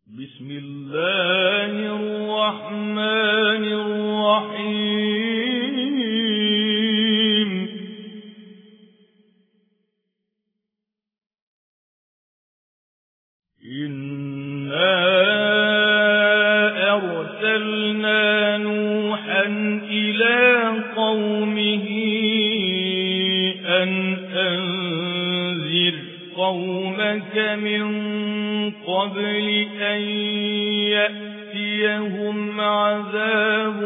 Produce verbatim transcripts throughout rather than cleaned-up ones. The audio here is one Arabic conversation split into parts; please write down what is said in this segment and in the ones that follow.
بسم الله الرحمن الرحيم إنا أرسلنا نوحا إلى قومه أن أنذر قومك من قبل أن يأتيهم عذاب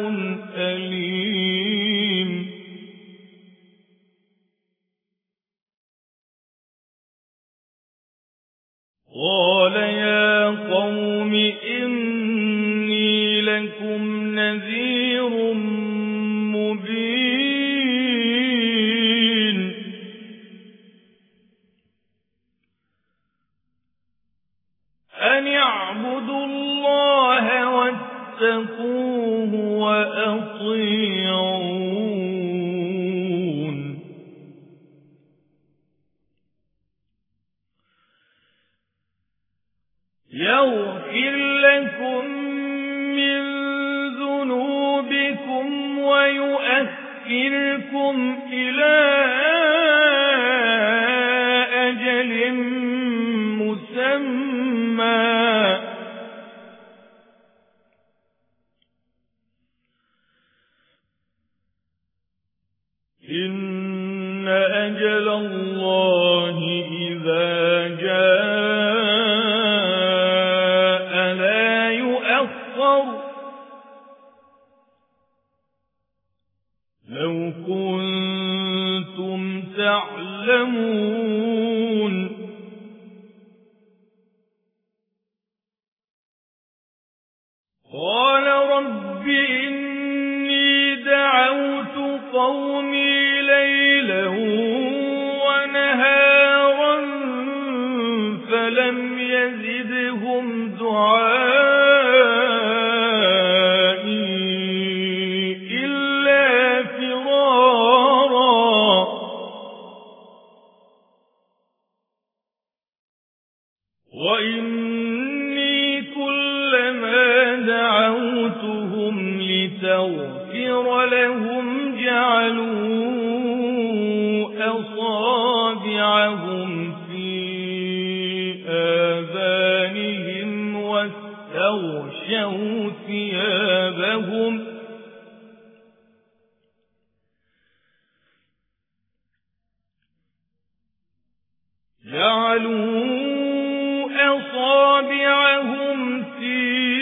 أليم قال يا قوم إني لكم نذير مبين أن اعبدوا الله واتقوه وأطيعون يغفر لكم من ذنوبكم ويؤخركم إلى أجل مسمى إن أجل الله إذا جاء لا يؤخر لو كنتم تعلمون قال رب إني دعوت قومي ليلا ونهارا فلم يزدهم دعائي إلا فرارا وإني كلما دعوتهم لتغفر لهم جعلوا أصابعهم في آذانهم واستغشوا ثيابهم جعلوا أصابعهم في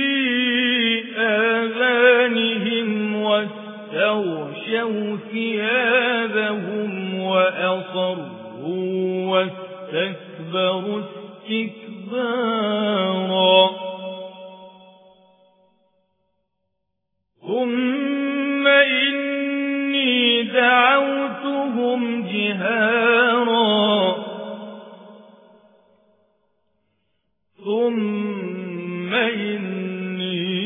آذانهم واستغشوا ثيابهم وأصروا واستكبروا استكبارا ثم إني دعوتهم جهارا ثم إني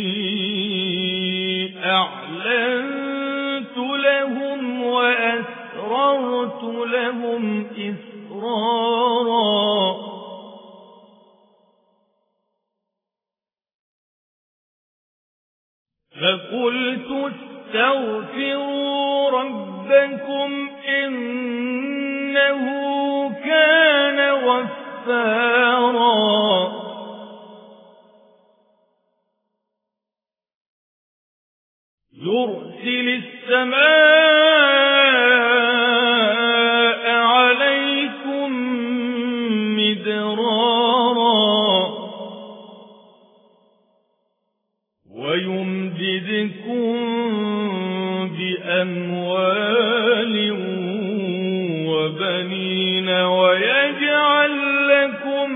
أعلنت لهم وأسررت لهم إسرارا فقلت استغفروا ربكم إنه كان غفارا يرسل السماء عليكم مدرارا ويمددكم بأموال وبنين ويجعل لكم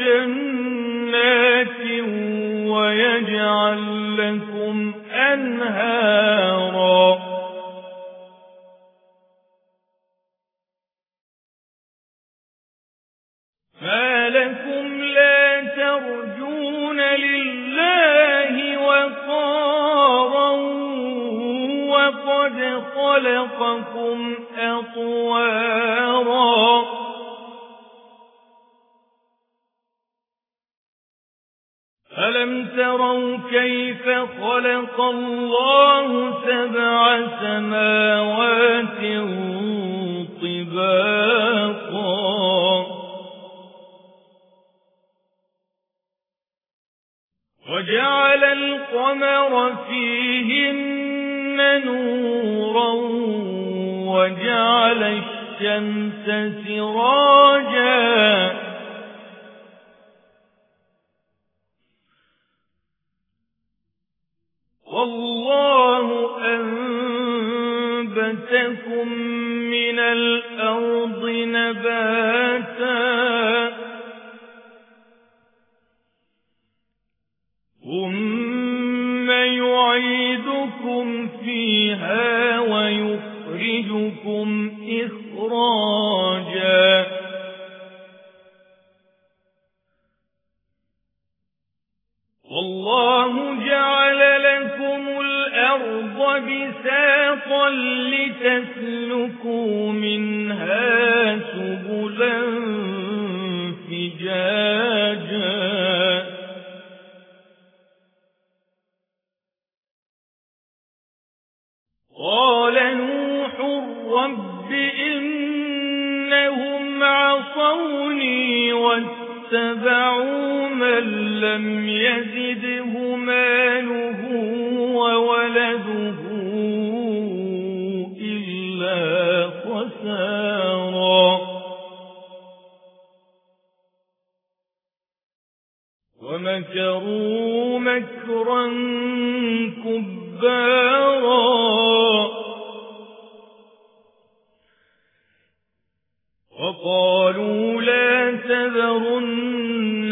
جنات ويجعل لكم أنهارا ما لكم لا ترجون لله وقارا وقد خلقكم أطوارا ألم تروا كيف خلق الله سبع سماوات طباقا وجعل القمر فيهن نورا وجعل الشمس سراجا والله أنبتكم من الأرض نباتا ثم يعيدكم فيها ويخرجكم إخراجا والله جعل لكم الأرض بساطا لتسلكوا منها سبلا فجاجا قال نوح رب إنهم عصوني واتبعوا من لم يزده ماله وولده إلا خسارا ومكروا مكرا كبارا وقالوا لا تذرن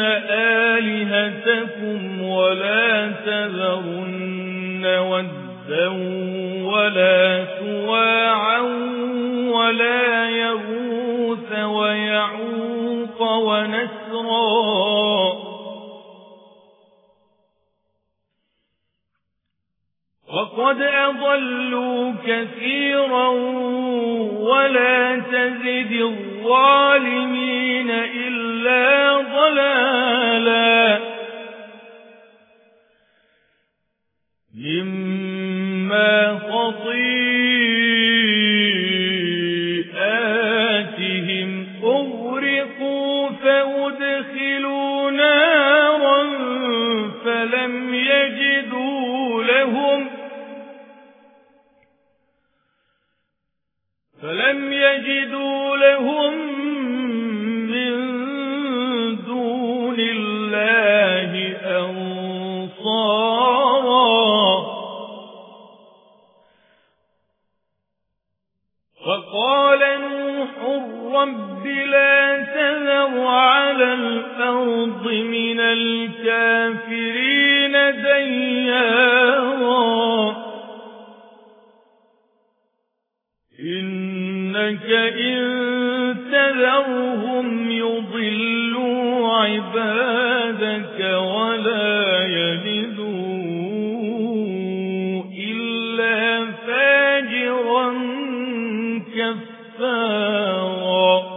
آلهتكم ولا تذرن ودا ولا سواعا ولا يغوث ويعوق ونسرا وقد أضلوا كثيرا ولا تزد الظالمين إلا ضلالا مما خطيئاتهم أغرقوا فأدخلوا نارا فلم يجدوا لهم فلم يجدوا لهم من دون الله أنصارا فقال نوح رب لا تذر على الأرض من الكافرين ديارا إنك إن تذرهم يضلوا عبادك ولا يلدوا إلا فاجرا كفارا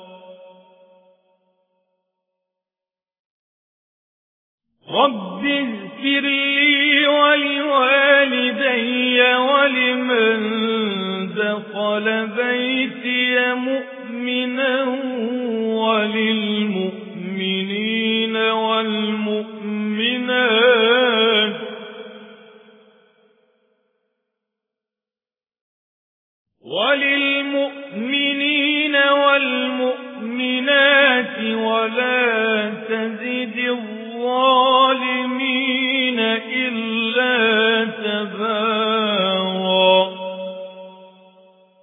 رب اغفر لي ولوالدي ولمن دخل بيتي مؤمنا وللمؤمنين والمؤمنات وللمؤمنين